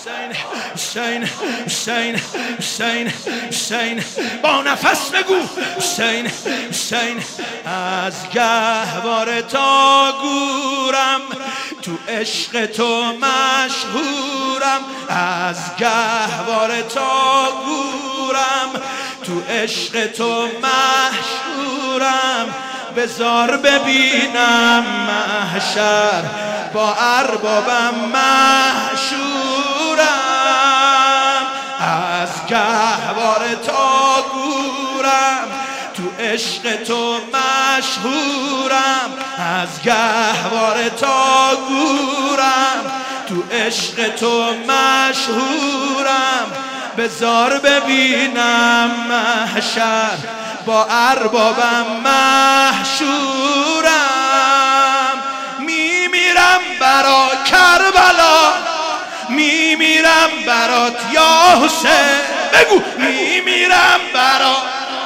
حسین حسین حسین حسین با نفس بگو حسین حسین. از گهواره تا گورم تو عشق تو مشهورم، از گهواره تا گورم تو عشق تو مشهورم. بذار ببینم محشر با اربابم محشورم. از گهواره تا گورم تو عشق تو مشهورم، از گهواره تا گورم تو عشق تو مشهورم. بذار ببینم محشر با اربابم محشورم. میمیرم برا کربلا، میمیرم برات یا حسین. بگو میمیرم برات،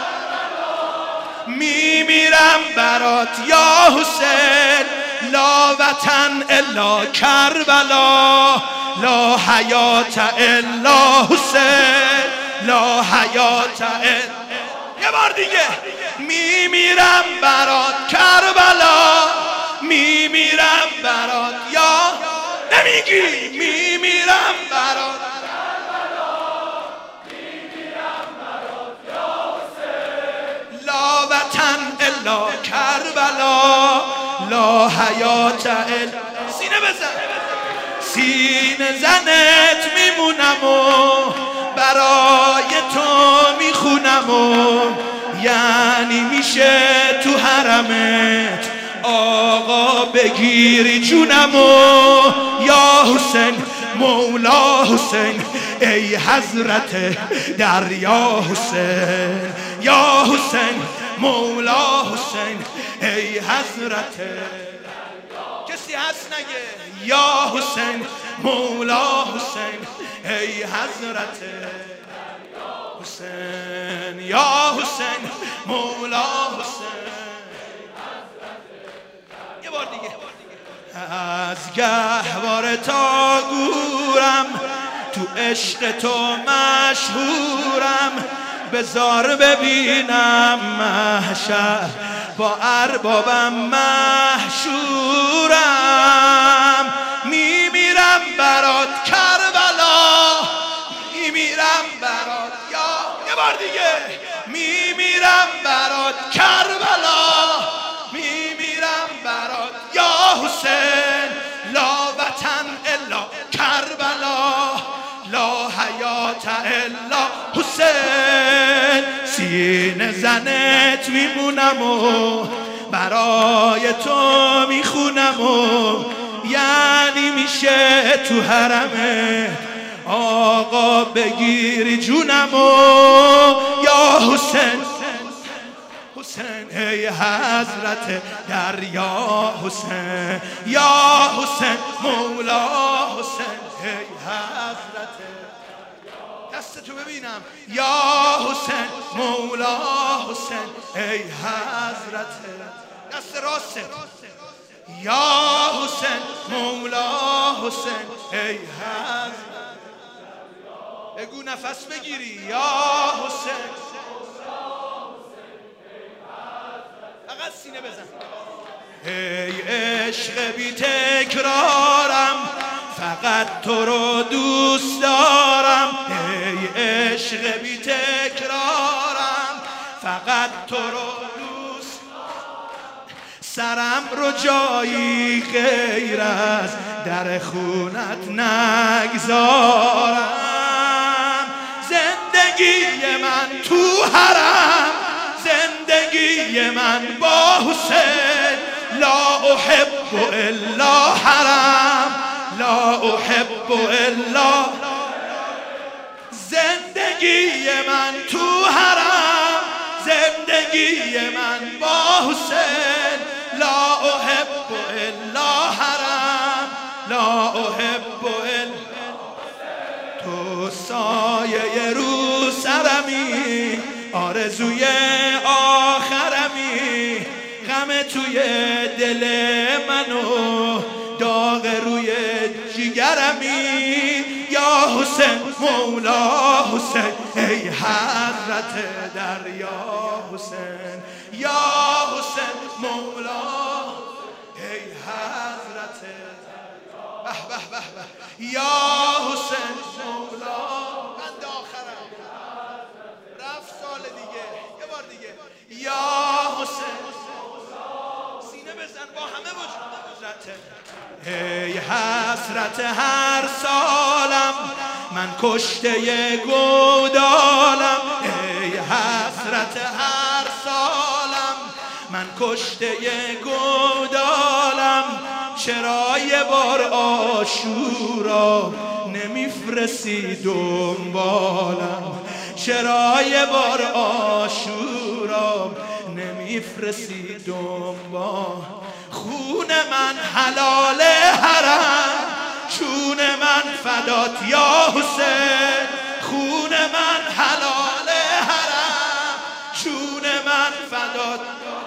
میمیرم برات یا حسین. لا وطن الا کربلا، لا حیات الا حسین، لا حیات الا. یه بار دیگه میمیرم برات کربلا، میمیرم برات یا نمیگی میمیرم برات کربلا، میمیرم برات یا حسین. لا وطن الا کربلا، لا حیات الا. سینه بزن، سینه زنت میمونم و برای تو میخونم و یعنی میشه تو حرمت آقا بگیری جونم و یا حسین مولا حسین ای حضرت دریا حسین، یا حسین مولا حسین ای حضرت. کسی هست نگه یا حسین مولا حسین ای حضرت حسین، یا حسین مولا حسین. یه بار دیگه از گهواره تا گورم تو عشق تو مشهورم. بذار ببینم محشر با اربابم محشورم. میمیرم برات کربلا، میمیرم برات یا یه بار دیگه میمیرم برات کربلا، میمیرم برات یا حسین. لا وطن الا کربلا، لا حیات الا حسین. سینه زنت میمونم و برای تو میخونم و یعنی میشه تو حرمت آقا بگیری جونم و یا حسین حسین ای حضرت دریا حسین، یا حسین مولا حسین ای حضرت. دستتو ببینم یا حسین مولا حسین ای حضرت. دست راسته یا حسین مولا حسین ای حضرت. بگو نفس بگیری یا حسین. فقط سینه بزن. ای عشق بی تکرارم فقط تو رو دوست دارم، ای عشق بی تکرارم فقط تو رو دوست دارم. سرم رو جایی غیر از در خونت نگذارم. زندگی من تو حرم، زندگی من با حسین. لا احب الا حرم، لا احب الا. زندگی من تو حرم، زندگی من با حسین. لا احب الا حرم، لا احب الا. تو سایه رو سرمی، آرزوی آخرمی. غم توی دل منو، داغ روی جگرمی یا حسین مولا حسین ای حضرت دریا حسین یا حسین مولا ای حضرت به به به به یا حسین مولا. بند آخرم رفت سال دیگه یه بار دیگه یا حسین سینه بزن با همه وجود ای حسرت هر سالم من کشته گودالم ای حسرت هر سالم من کشته گودالم چرا یه بار عاشورا نمیفرستی دنبالم چرا یه بار عاشورا نمیفرستی دنبال خون من حلال حرم چون من فدات یا حسین خون من حلال حرم چون من فدات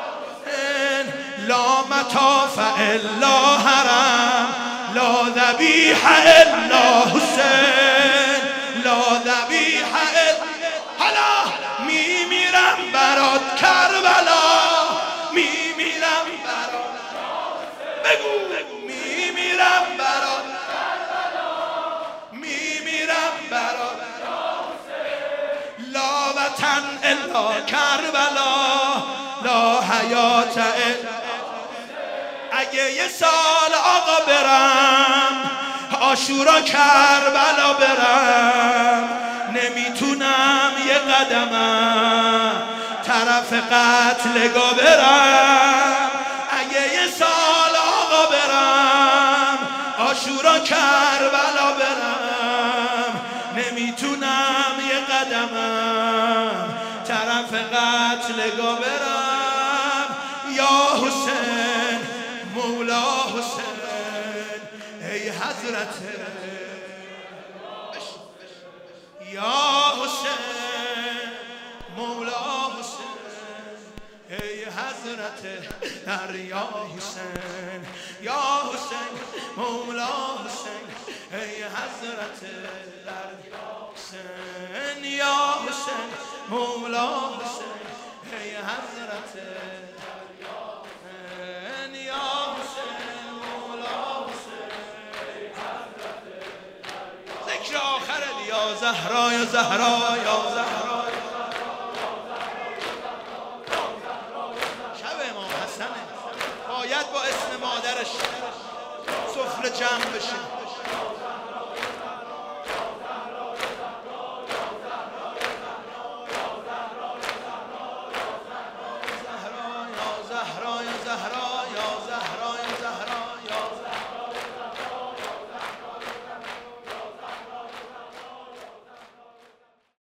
لا مطاف الا حرم لا ذبیح الا حسین لا ذبیح الا حالا میمیرم برات کربلا میمیرم برات بگو میمیرم برات میمیرم برات لا وطن الا کربلا لا حیات الا اگه یه سال آقا برم عاشورا کربلا برم نمیتونم یه قدمم طرف قتلگاه برم اگه یه سال آقا برم عاشورا کربلا برم نمیتونم یه قدمم طرف قتلگاه برم یا حسین مولا حسین ای حضرت یا حسین مولا حسین ای حضرت دریا حسین یا حسین مولا حسین ای حضرت دریا حسین یا حسین مولا حسین ای حضرت دریا حسین یا حسین مولا حسین ای حضرت دریا ذکر آخر یا زهرا یا زهرا یا زهرا شب امام حسنه باید با اسم مادرش سفره جمع بشه